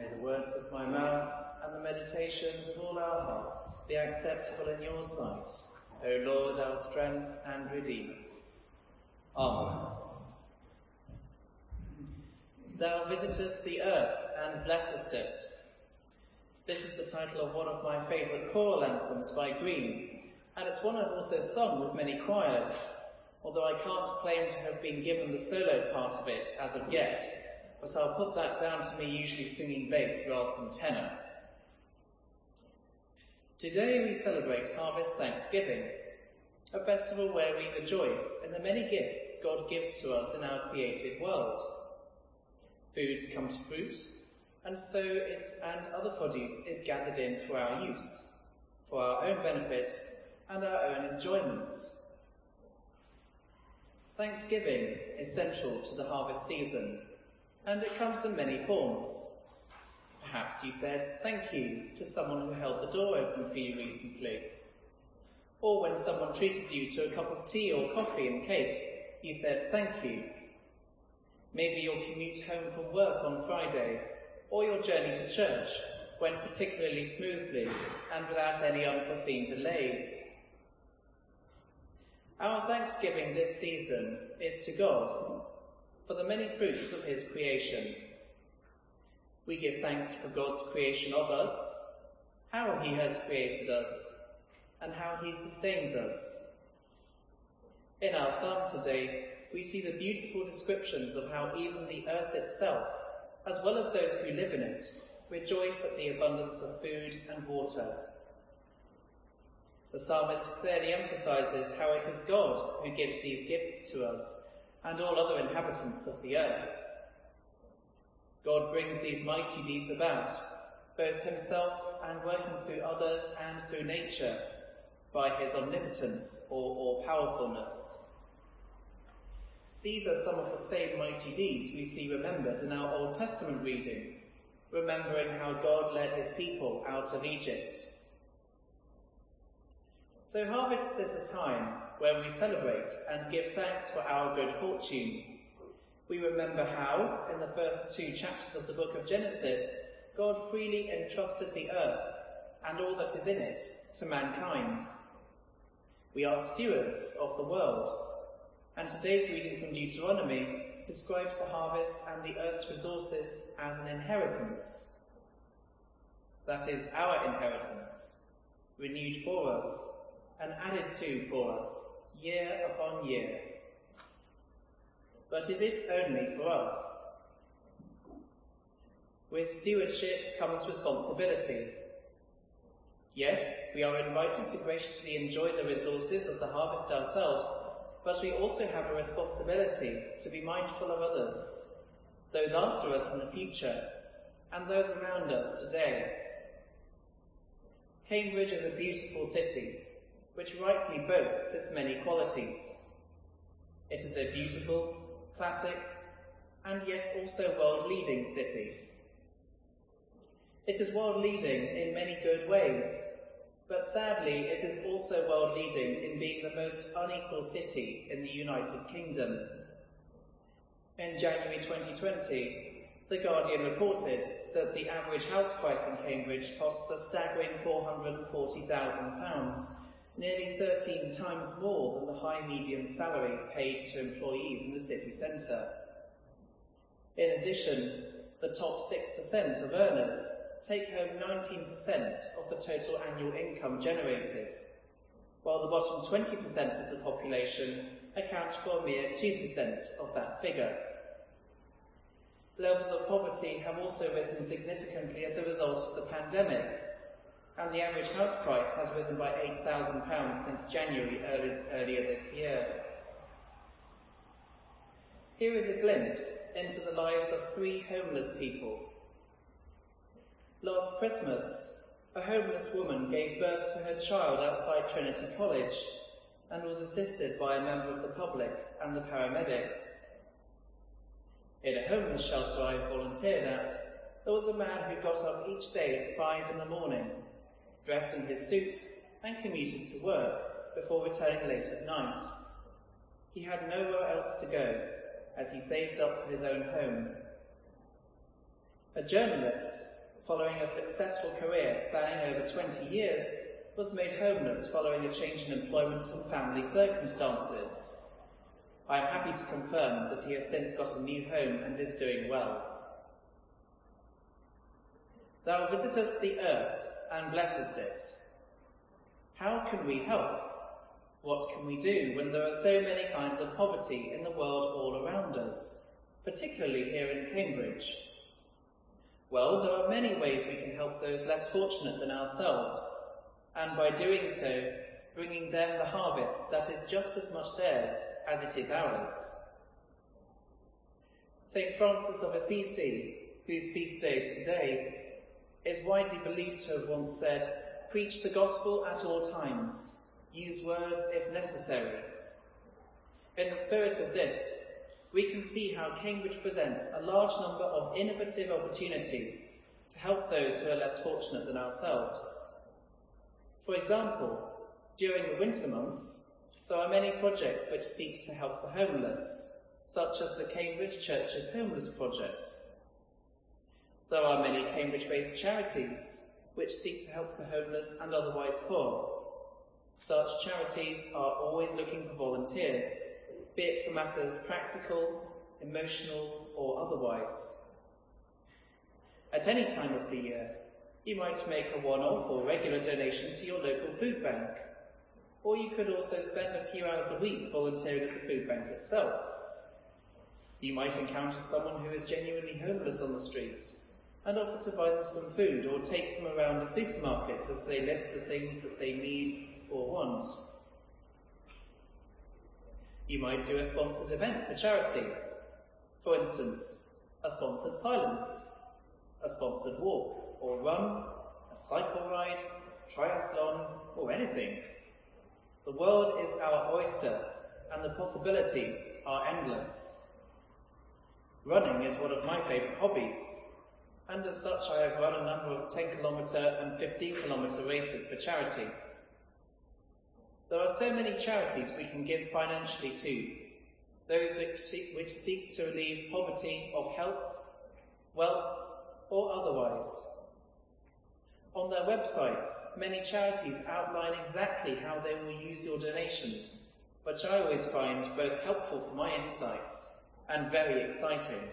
May the words of my mouth and the meditations of all our hearts be acceptable in your sight, O Lord, our strength and Redeemer. Amen. Thou visitest the earth and blessest it. This is the title of one of my favourite choral anthems by Green, and it's one I've also sung with many choirs, although I can't claim to have been given the solo part of it as of yet, but I'll put that down to me usually singing bass rather than tenor. Today we celebrate Harvest Thanksgiving, a festival where we rejoice in the many gifts God gives to us in our created world. Foods come to fruit, and so it and other produce is gathered in for our use, for our own benefit and our own enjoyment. Thanksgiving is central to the harvest season, and it comes in many forms. Perhaps you said thank you to someone who held the door open for you recently. Or when someone treated you to a cup of tea or coffee and cake, you said thank you. Maybe your commute home from work on Friday, or your journey to church went particularly smoothly and without any unforeseen delays. Our thanksgiving this season is to God for the many fruits of his creation. We give thanks for God's creation of us, how he has created us, and how he sustains us. In our psalm today, we see the beautiful descriptions of how even the earth itself, as well as those who live in it, rejoice at the abundance of food and water. The psalmist clearly emphasises how it is God who gives these gifts to us and all other inhabitants of the earth. God brings these mighty deeds about, both himself and working through others and through nature, by his omnipotence or all-powerfulness. These are some of the same mighty deeds we see remembered in our Old Testament reading, remembering how God led his people out of Egypt. So harvest is a time where we celebrate and give thanks for our good fortune. We remember how, in the first 2 chapters of the book of Genesis, God freely entrusted the earth and all that is in it to mankind. We are stewards of the world, and today's reading from Deuteronomy describes the harvest and the earth's resources as an inheritance. That is our inheritance, renewed for us and added to for us year upon year. But is it only for us? With stewardship comes responsibility. Yes, we are invited to graciously enjoy the resources of the harvest ourselves, but we also have a responsibility to be mindful of others, those after us in the future, and those around us today. Cambridge is a beautiful city, which rightly boasts its many qualities. It is a beautiful, classic, and yet also world-leading city. It is world-leading in many good ways, but sadly it is also world-leading in being the most unequal city in the United Kingdom. In January 2020, The Guardian reported that the average house price in Cambridge costs a staggering £440,000, nearly 13 times more than the high median salary paid to employees in the city centre. In addition, the top 6% of earners take home 19% of the total annual income generated, while the bottom 20% of the population account for a mere 2% of that figure. Levels of poverty have also risen significantly as a result of the pandemic, and the average house price has risen by £8,000 since January earlier this year. Here is a glimpse into the lives of 3 homeless people. Last Christmas, a homeless woman gave birth to her child outside Trinity College and was assisted by a member of the public and the paramedics. In a homeless shelter I volunteered at, there was a man who got up each day at 5 in the morning, dressed in his suit and commuted to work before returning late at night. He had nowhere else to go, as he saved up for his own home. A journalist following a successful career spanning over 20 years, was made homeless following a change in employment and family circumstances. I am happy to confirm that he has since got a new home and is doing well. Thou visitest the earth and blessest it. How can we help? What can we do when there are so many kinds of poverty in the world all around us, particularly here in Cambridge? Well, there are many ways we can help those less fortunate than ourselves, and by doing so, bringing them the harvest that is just as much theirs as it is ours. St. Francis of Assisi, whose feast day is today, is widely believed to have once said, "Preach the gospel at all times, use words if necessary." In the spirit of this, we can see how Cambridge presents a large number of innovative opportunities to help those who are less fortunate than ourselves. For example, during the winter months, there are many projects which seek to help the homeless, such as the Cambridge Churches Homeless Project. There are many Cambridge-based charities which seek to help the homeless and otherwise poor. Such charities are always looking for volunteers, be it for matters practical, emotional, or otherwise. At any time of the year, you might make a one-off or regular donation to your local food bank, or you could also spend a few hours a week volunteering at the food bank itself. You might encounter someone who is genuinely homeless on the street and offer to buy them some food or take them around the supermarket as they list the things that they need or want. You might do a sponsored event for charity. For instance, a sponsored silence, a sponsored walk or run, a cycle ride, triathlon, or anything. The world is our oyster, and the possibilities are endless. Running is one of my favourite hobbies, and as such I have run a number of 10-kilometre and 15-kilometre races for charity. There are so many charities we can give financially to, those which seek to relieve poverty of health, wealth, or otherwise. On their websites, many charities outline exactly how they will use your donations, which I always find both helpful for my insights and very exciting.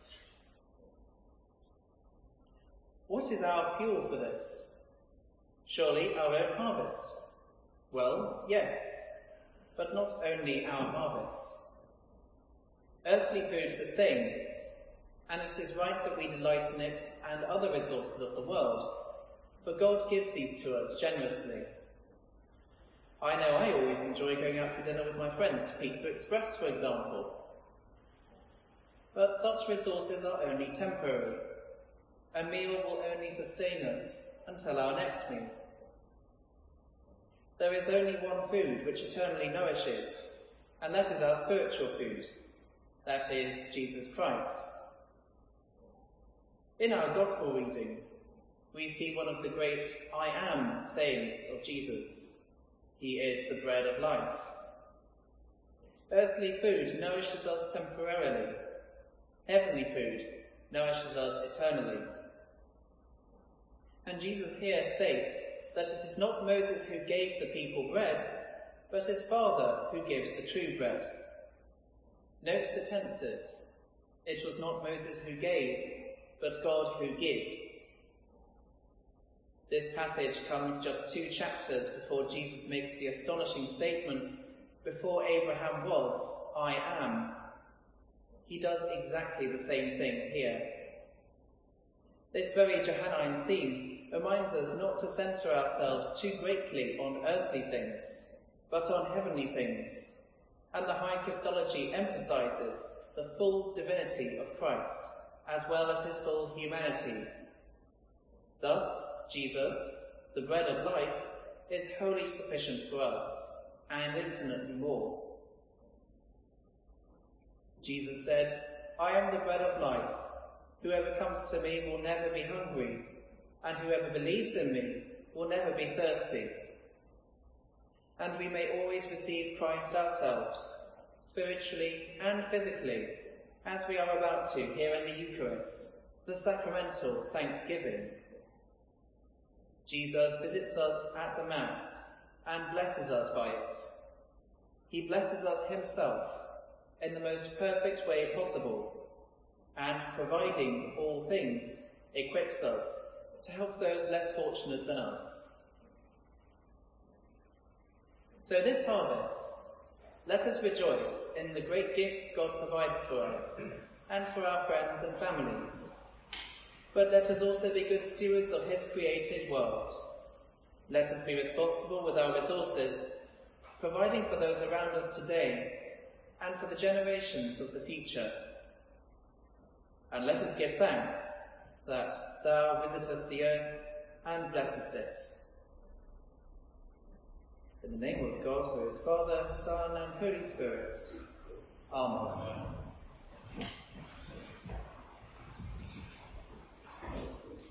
What is our fuel for this? Surely our own harvest? Well, yes, but not only our harvest. Earthly food sustains, and it is right that we delight in it and other resources of the world, but God gives these to us generously. I know I always enjoy going out for dinner with my friends to Pizza Express, for example. But such resources are only temporary. A meal will only sustain us until our next meal. There is only one food which eternally nourishes, and that is our spiritual food. That is Jesus Christ. In our Gospel reading, we see one of the great I am sayings of Jesus. He is the bread of life. Earthly food nourishes us temporarily. Heavenly food nourishes us eternally. And Jesus here states that it is not Moses who gave the people bread, but his Father who gives the true bread. Note the tenses. It was not Moses who gave, but God who gives. This passage comes just 2 chapters before Jesus makes the astonishing statement, "Before Abraham was, I am." He does exactly the same thing here. This very Johannine theme reminds us not to centre ourselves too greatly on earthly things, but on heavenly things, and the high Christology emphasises the full divinity of Christ, as well as his full humanity. Thus, Jesus, the bread of life, is wholly sufficient for us, and infinitely more. Jesus said, "I am the bread of life. Whoever comes to me will never be hungry, and whoever believes in me will never be thirsty." And we may always receive Christ ourselves, spiritually and physically, as we are about to here in the Eucharist, the sacramental thanksgiving. Jesus visits us at the Mass and blesses us by it. He blesses us himself in the most perfect way possible, and providing all things, equips us to help those less fortunate than us. So this harvest, let us rejoice in the great gifts God provides for us and for our friends and families. But let us also be good stewards of his created world. Let us be responsible with our resources, providing for those around us today and for the generations of the future. And let us give thanks that thou visitest the earth and blessest it. In the name of God, who is Father, Son, and Holy Spirit. Amen.